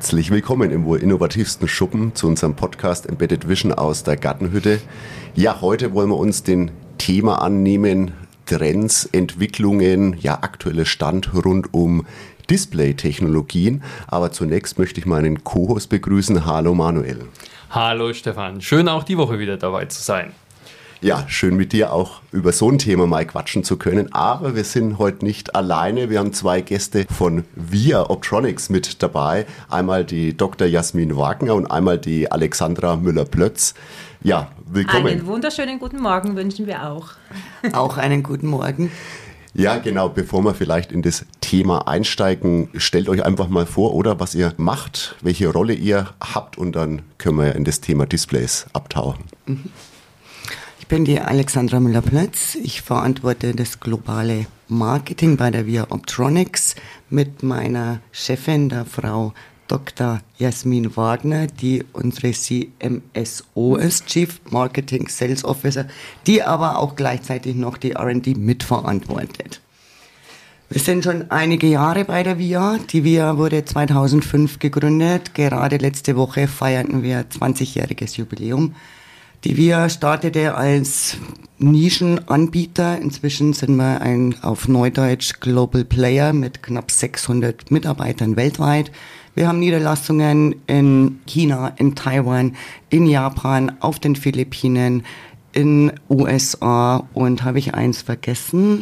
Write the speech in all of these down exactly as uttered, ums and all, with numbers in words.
Herzlich willkommen im wohl innovativsten Schuppen zu unserem Podcast Embedded Vision aus der Gartenhütte. Ja, heute wollen wir uns den Thema annehmen, Trends, Entwicklungen, ja, aktueller Stand rund um Display-Technologien. Aber zunächst möchte ich meinen Co-Host begrüßen. Hallo Manuel. Hallo Stefan, schön auch die Woche wieder dabei zu sein. Ja, schön mit dir auch über so ein Thema mal quatschen zu können. Aber wir sind heute nicht alleine. Wir haben zwei Gäste von VIA Optronics mit dabei. Einmal die Doktor Jasmin Wagner und einmal die Alexandra Müller-Plötz. Ja, willkommen. Einen wunderschönen guten Morgen wünschen wir auch. Auch einen guten Morgen. Ja, genau. Bevor wir vielleicht in das Thema einsteigen, stellt euch einfach mal vor, oder was ihr macht, welche Rolle ihr habt und dann können wir in das Thema Displays abtauchen. Mhm. Ich bin die Alexandra Müller-Plötz. Ich verantworte das globale Marketing bei der VIA Optronics mit meiner Chefin, der Frau Doktor Jasmin Wagner, die unsere C M S O ist, Chief Marketing Sales Officer, die aber auch gleichzeitig noch die R und D mitverantwortet. Wir sind schon einige Jahre bei der VIA. Die VIA wurde zweitausendfünf gegründet. Gerade letzte Woche feierten wir zwanzigjähriges Jubiläum. Die VIA startete als Nischenanbieter. Inzwischen sind wir ein auf Neudeutsch Global Player mit knapp sechshundert Mitarbeitern weltweit. Wir haben Niederlassungen in China, in Taiwan, in Japan, auf den Philippinen, in U S A und habe ich eins vergessen?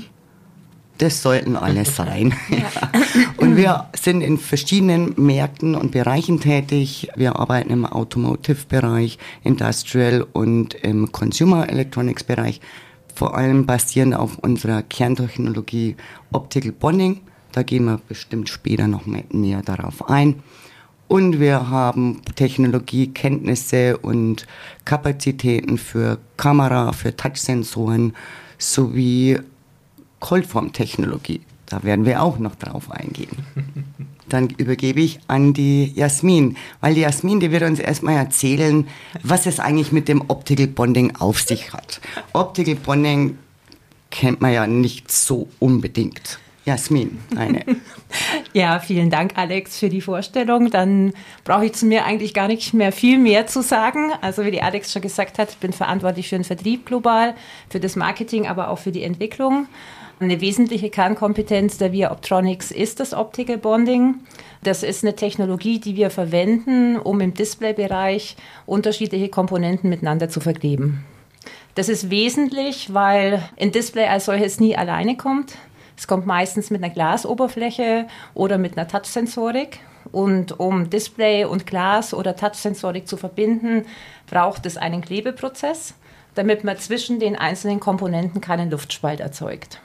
Das sollten alle sein. Ja. Und wir sind in verschiedenen Märkten und Bereichen tätig. Wir arbeiten im Automotive-Bereich, Industrial und im Consumer Electronics-Bereich, vor allem basierend auf unserer Kerntechnologie Optical Bonding. Da gehen wir bestimmt später noch näher darauf ein. Und wir haben Technologiekenntnisse und Kapazitäten für Kamera, für Touchsensoren sowie Coldform-Technologie. Da werden wir auch noch drauf eingehen. Dann übergebe ich an die Jasmin, weil die Jasmin, die wird uns erstmal erzählen, was es eigentlich mit dem Optical Bonding auf sich hat. Optical Bonding kennt man ja nicht so unbedingt. Jasmin, eine. Ja, vielen Dank, Alex, für die Vorstellung. Dann brauche ich zu mir eigentlich gar nicht mehr viel mehr zu sagen. Also wie die Alex schon gesagt hat, ich bin verantwortlich für den Vertrieb global, für das Marketing, aber auch für die Entwicklung. Eine wesentliche Kernkompetenz der VIA Optronics ist das Optical Bonding. Das ist eine Technologie, die wir verwenden, um im Displaybereich unterschiedliche Komponenten miteinander zu verkleben. Das ist wesentlich, weil ein Display als solches nie alleine kommt. Es kommt meistens mit einer Glasoberfläche oder mit einer Touchsensorik. Und um Display und Glas oder Touchsensorik zu verbinden, braucht es einen Klebeprozess, damit man zwischen den einzelnen Komponenten keinen Luftspalt erzeugt.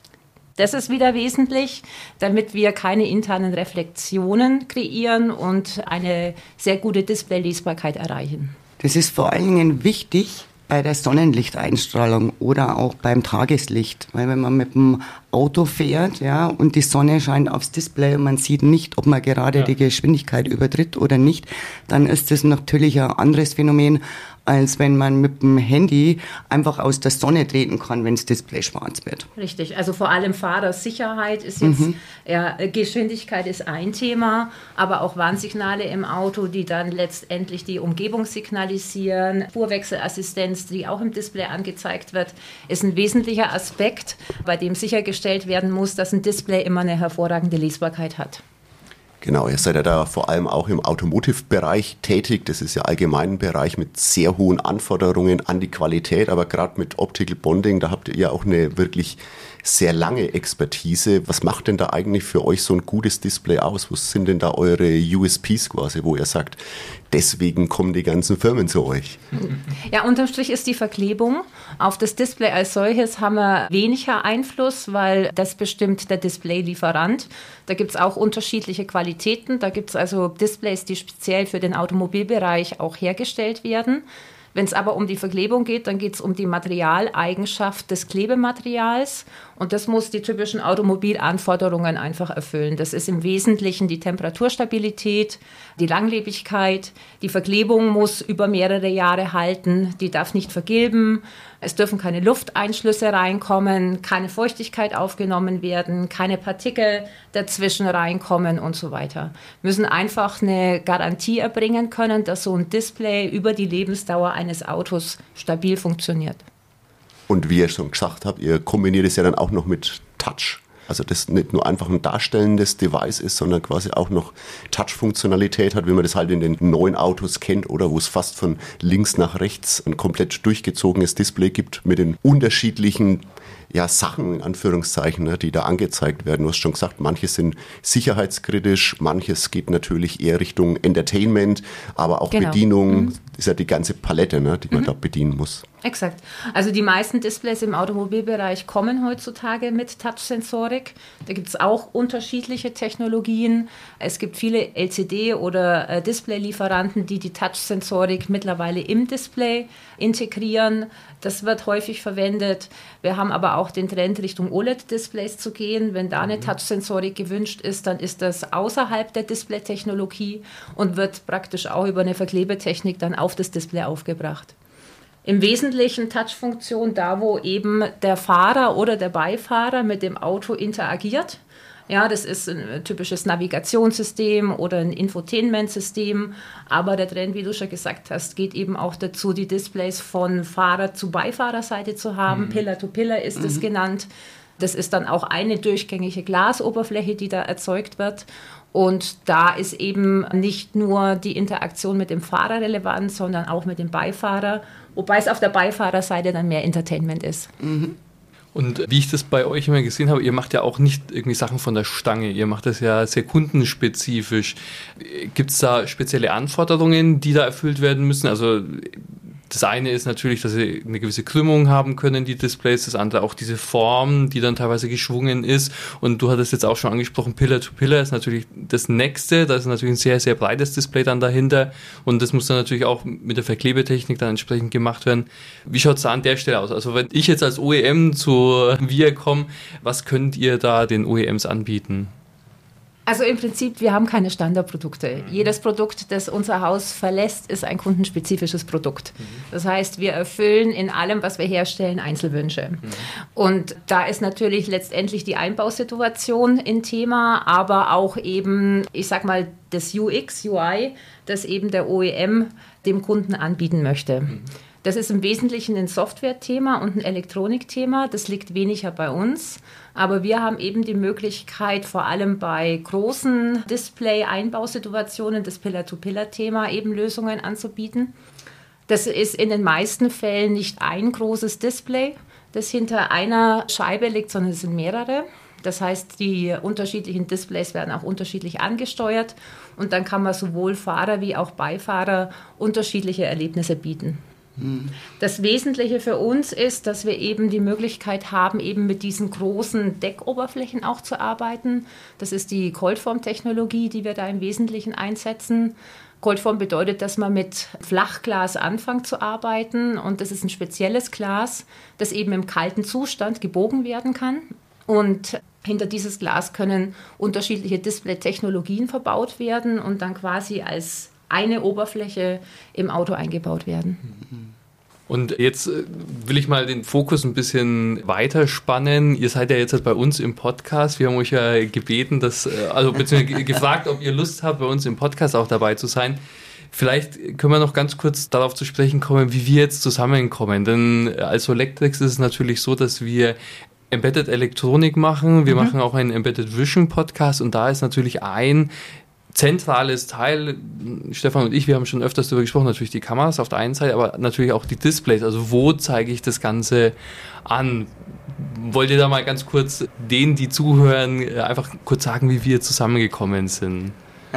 Das ist wieder wesentlich, damit wir keine internen Reflexionen kreieren und eine sehr gute Displaylesbarkeit erreichen. Das ist vor allen Dingen wichtig bei der Sonnenlichteinstrahlung oder auch beim Tageslicht, weil wenn man mit dem Auto fährt, ja, und die Sonne scheint aufs Display und man sieht nicht, ob man gerade ja. die Geschwindigkeit übertritt oder nicht, dann ist das natürlich ein anderes Phänomen, als wenn man mit dem Handy einfach aus der Sonne treten kann, wenn das Display schwarz wird. Richtig, also vor allem Fahrersicherheit ist jetzt, mhm. ja, Geschwindigkeit ist ein Thema, aber auch Warnsignale im Auto, die dann letztendlich die Umgebung signalisieren. Spurwechselassistenz, die auch im Display angezeigt wird, ist ein wesentlicher Aspekt, bei dem sichergestellt werden muss, dass ein Display immer eine hervorragende Lesbarkeit hat. Genau, ihr seid ja da vor allem auch im Automotive-Bereich tätig. Das ist ja allgemein ein Bereich mit sehr hohen Anforderungen an die Qualität. Aber gerade mit Optical Bonding, da habt ihr ja auch eine wirklich sehr lange Expertise. Was macht denn da eigentlich für euch so ein gutes Display aus? Was sind denn da eure U S Ps quasi, wo ihr sagt, deswegen kommen die ganzen Firmen zu euch? Ja, unterm Strich ist die Verklebung. Auf das Display als solches haben wir weniger Einfluss, weil das bestimmt der Displaylieferant. Da gibt es auch unterschiedliche Qualitäten. Da gibt es also Displays, die speziell für den Automobilbereich auch hergestellt werden. Wenn es aber um die Verklebung geht, dann geht es um die Materialeigenschaft des Klebematerials Und das muss die typischen Automobilanforderungen einfach erfüllen. Das ist im Wesentlichen die Temperaturstabilität, die Langlebigkeit, die Verklebung muss über mehrere Jahre halten, die darf nicht vergilben, es dürfen keine Lufteinschlüsse reinkommen, keine Feuchtigkeit aufgenommen werden, keine Partikel dazwischen reinkommen und so weiter. Wir müssen einfach eine Garantie erbringen können, dass so ein Display über die Lebensdauer eines Autos stabil funktioniert. Und wie ihr schon gesagt habt, ihr kombiniert es ja dann auch noch mit Touch. Also das nicht nur einfach ein darstellendes Device ist, sondern quasi auch noch Touch-Funktionalität hat, wie man das halt in den neuen Autos kennt oder wo es fast von links nach rechts ein komplett durchgezogenes Display gibt mit den unterschiedlichen ja, Sachen, in Anführungszeichen, ne, die da angezeigt werden. Du hast schon gesagt, manche sind sicherheitskritisch, manches geht natürlich eher Richtung Entertainment, aber auch genau. Bedienung, mhm. ist ja die ganze Palette, ne, die man mhm. da bedienen muss. Exakt. Also die meisten Displays im Automobilbereich kommen heutzutage mit Touch-Sensorik. Da gibt es auch unterschiedliche Technologien. Es gibt viele L C D- oder äh, Display-Lieferanten, die die Touch-Sensorik mittlerweile im Display integrieren. Das wird häufig verwendet. Wir haben aber auch den Trend, Richtung O L E D-Displays zu gehen. Wenn da eine Touch-Sensorik gewünscht ist, dann ist das außerhalb der Display-Technologie und wird praktisch auch über eine Verklebetechnik dann auf das Display aufgebracht. Im Wesentlichen Touch-Funktion da, wo eben der Fahrer oder der Beifahrer mit dem Auto interagiert. Ja, das ist ein typisches Navigationssystem oder ein Infotainment-System. Aber der Trend, wie du schon gesagt hast, geht eben auch dazu, die Displays von Fahrer- zu Beifahrerseite zu haben. Mhm. Pillar-to-Pillar ist es mhm. genannt. Das ist dann auch eine durchgängige Glasoberfläche, die da erzeugt wird. Und da ist eben nicht nur die Interaktion mit dem Fahrer relevant, sondern auch mit dem Beifahrer, wobei es auf der Beifahrerseite dann mehr Entertainment ist. Mhm. Und wie ich das bei euch immer gesehen habe, ihr macht ja auch nicht irgendwie Sachen von der Stange, ihr macht das ja sehr kundenspezifisch. Gibt es da spezielle Anforderungen, die da erfüllt werden müssen? Also das eine ist natürlich, dass sie eine gewisse Krümmung haben können, die Displays. Das andere auch diese Form, die dann teilweise geschwungen ist. Und du hattest jetzt auch schon angesprochen, Pillar-to-Pillar ist natürlich das Nächste. Da ist natürlich ein sehr, sehr breites Display dann dahinter. Und das muss dann natürlich auch mit der Verklebetechnik dann entsprechend gemacht werden. Wie schaut es da an der Stelle aus? Also wenn ich jetzt als O E M zu V I A komme, was könnt ihr da den O E Ms anbieten? Also im Prinzip, wir haben keine Standardprodukte. Mhm. Jedes Produkt, das unser Haus verlässt, ist ein kundenspezifisches Produkt. Mhm. Das heißt, wir erfüllen in allem, was wir herstellen, Einzelwünsche. Mhm. Und da ist natürlich letztendlich die Einbausituation ein Thema, aber auch eben, ich sag mal, das U X, U I, das eben der O E M dem Kunden anbieten möchte. Mhm. Das ist im Wesentlichen ein Software-Thema und ein Elektronik-Thema. Das liegt weniger bei uns. Aber wir haben eben die Möglichkeit, vor allem bei großen Display-Einbausituationen, das Pillar-to-Pillar-Thema, eben Lösungen anzubieten. Das ist in den meisten Fällen nicht ein großes Display, das hinter einer Scheibe liegt, sondern es sind mehrere. Das heißt, die unterschiedlichen Displays werden auch unterschiedlich angesteuert. Und dann kann man sowohl Fahrer wie auch Beifahrer unterschiedliche Erlebnisse bieten. Das Wesentliche für uns ist, dass wir eben die Möglichkeit haben, eben mit diesen großen Deckoberflächen auch zu arbeiten. Das ist die Coldform-Technologie, die wir da im Wesentlichen einsetzen. Coldform bedeutet, dass man mit Flachglas anfängt zu arbeiten. Und das ist ein spezielles Glas, das eben im kalten Zustand gebogen werden kann. Und hinter dieses Glas können unterschiedliche Display-Technologien verbaut werden und dann quasi als eine Oberfläche im Auto eingebaut werden. Und jetzt will ich mal den Fokus ein bisschen weiterspannen. Ihr seid ja jetzt bei uns im Podcast. Wir haben euch ja gebeten, dass, also beziehungsweise gefragt, ob ihr Lust habt, bei uns im Podcast auch dabei zu sein. Vielleicht können wir noch ganz kurz darauf zu sprechen kommen, wie wir jetzt zusammenkommen. Denn als Solectrix ist es natürlich so, dass wir Embedded Elektronik machen. Wir mhm. machen auch einen Embedded Vision Podcast und da ist natürlich ein zentrales Teil, Stefan und ich, wir haben schon öfters darüber gesprochen, natürlich die Kameras auf der einen Seite, aber natürlich auch die Displays. Also wo zeige ich das Ganze an? Wollt ihr da mal ganz kurz denen, die zuhören, einfach kurz sagen, wie wir zusammengekommen sind?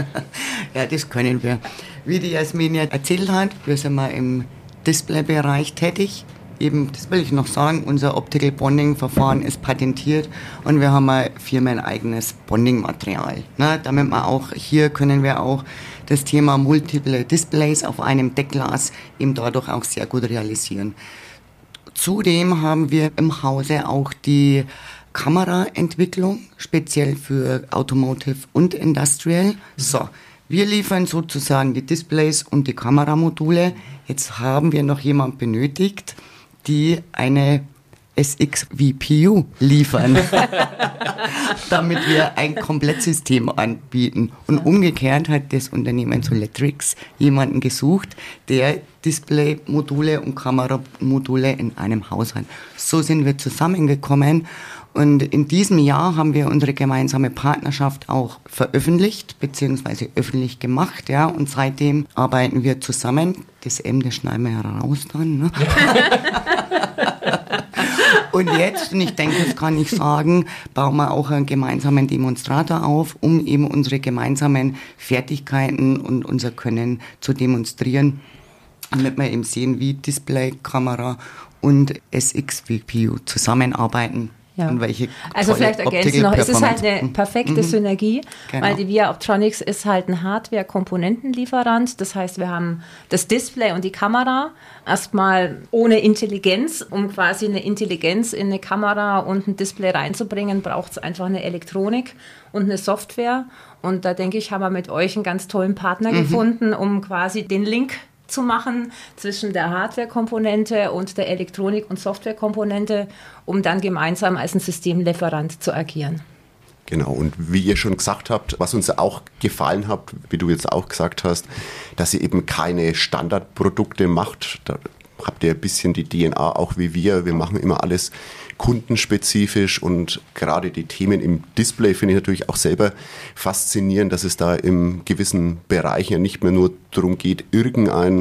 Ja, das können wir. Wie die Jasmin ja erzählt hat, wir sind mal im Displaybereich tätig. Eben, das will ich noch sagen, unser Optical Bonding-Verfahren ist patentiert und wir haben mal firmeneigenes Bonding-Material. Ne, damit wir auch, hier können wir auch das Thema multiple Displays auf einem Deckglas eben dadurch auch sehr gut realisieren. Zudem haben wir im Hause auch die Kameraentwicklung, speziell für Automotive und Industrial. So, wir liefern sozusagen die Displays und die Kameramodule. Jetzt haben wir noch jemand benötigt, die eine S X V P U liefern, damit wir ein Komplettsystem anbieten. Und umgekehrt hat das Unternehmen Soletrix jemanden gesucht, der Display-Module und Kameramodule in einem Haus hat. So sind wir zusammengekommen. Und in diesem Jahr haben wir unsere gemeinsame Partnerschaft auch veröffentlicht, beziehungsweise öffentlich gemacht, ja. Und seitdem arbeiten wir zusammen. Das M, das schneiden wir ja raus dann, ne? Und jetzt, und ich denke, das kann ich sagen, bauen wir auch einen gemeinsamen Demonstrator auf, um eben unsere gemeinsamen Fertigkeiten und unser Können zu demonstrieren, damit wir eben sehen, wie Display, Kamera und S X V P U zusammenarbeiten. Ja. Und welche also vielleicht ergänzen noch, es ist halt eine perfekte mhm. Synergie, genau. weil die Via Optronics ist halt ein Hardware-Komponentenlieferant. Das heißt, wir haben das Display und die Kamera erstmal ohne Intelligenz. Um quasi eine Intelligenz in eine Kamera und ein Display reinzubringen, braucht es einfach eine Elektronik und eine Software. Und da denke ich, haben wir mit euch einen ganz tollen Partner mhm. gefunden, um quasi den Link zu machen zwischen der Hardware-Komponente und der Elektronik- und Software-Komponente, um dann gemeinsam als ein Systemlieferant zu agieren. Genau, und wie ihr schon gesagt habt, was uns auch gefallen hat, wie du jetzt auch gesagt hast, dass ihr eben keine Standardprodukte macht. Da habt ihr ein bisschen die D N A, auch wie wir. Wir machen immer alles kundenspezifisch und gerade die Themen im Display finde ich natürlich auch selber faszinierend, dass es da im gewissen Bereich ja nicht mehr nur darum geht, irgendein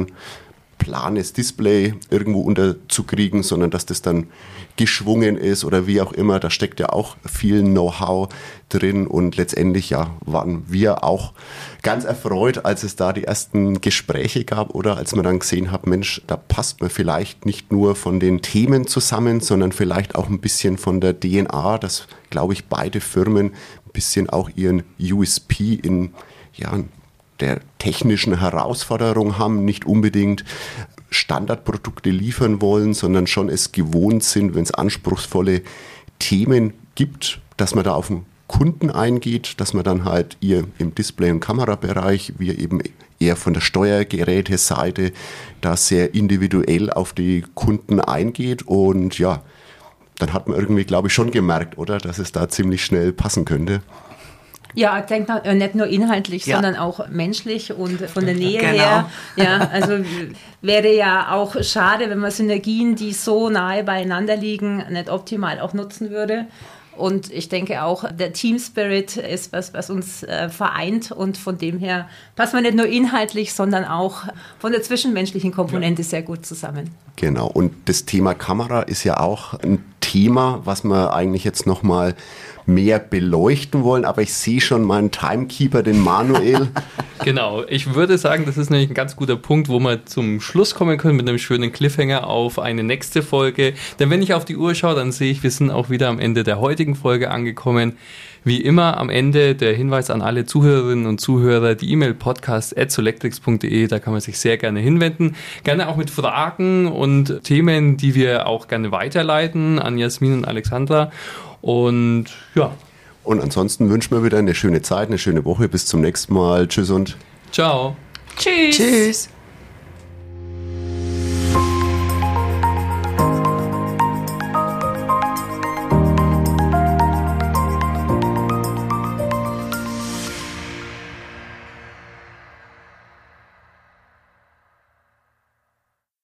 planes Display irgendwo unterzukriegen, sondern dass das dann geschwungen ist oder wie auch immer. Da steckt ja auch viel Know-how drin und letztendlich ja waren wir auch ganz erfreut, als es da die ersten Gespräche gab oder als man dann gesehen hat, Mensch, da passt man vielleicht nicht nur von den Themen zusammen, sondern vielleicht auch ein bisschen von der D N A, dass, glaube ich, beide Firmen ein bisschen auch ihren U S P in, ja, der technischen Herausforderung haben, nicht unbedingt Standardprodukte liefern wollen, sondern schon es gewohnt sind, wenn es anspruchsvolle Themen gibt, dass man da auf den Kunden eingeht, dass man dann halt ihr im Display- und Kamerabereich, wir eben eher von der Steuergeräteseite, da sehr individuell auf die Kunden eingeht und ja, dann hat man irgendwie, glaube ich, schon gemerkt, oder, dass es da ziemlich schnell passen könnte. Ja, ich denke nicht nur inhaltlich, ja. sondern auch menschlich und von der Nähe genau. her. Ja, also wäre ja auch schade, wenn man Synergien, die so nahe beieinander liegen, nicht optimal auch nutzen würde. Und ich denke auch, der Team Spirit ist was, was uns äh, vereint und von dem her passt man nicht nur inhaltlich, sondern auch von der zwischenmenschlichen Komponente ja. sehr gut zusammen. Genau, und das Thema Kamera ist ja auch ein Thema, was wir eigentlich jetzt nochmal mehr beleuchten wollen, aber ich sehe schon meinen Timekeeper, den Manuel. Genau, ich würde sagen, das ist nämlich ein ganz guter Punkt, wo wir zum Schluss kommen können mit einem schönen Cliffhanger auf eine nächste Folge. Denn wenn ich auf die Uhr schaue, dann sehe ich, wir sind auch wieder am Ende der heutigen Folge angekommen. Wie immer am Ende der Hinweis an alle Zuhörerinnen und Zuhörer, die E-Mail podcast at solectrix punkt de, da kann man sich sehr gerne hinwenden. Gerne auch mit Fragen und Themen, die wir auch gerne weiterleiten an Jasmin und Alexandra. Und ja. Und ansonsten wünschen wir wieder eine schöne Zeit, eine schöne Woche. Bis zum nächsten Mal. Tschüss und ciao. Tschüss. Tschüss.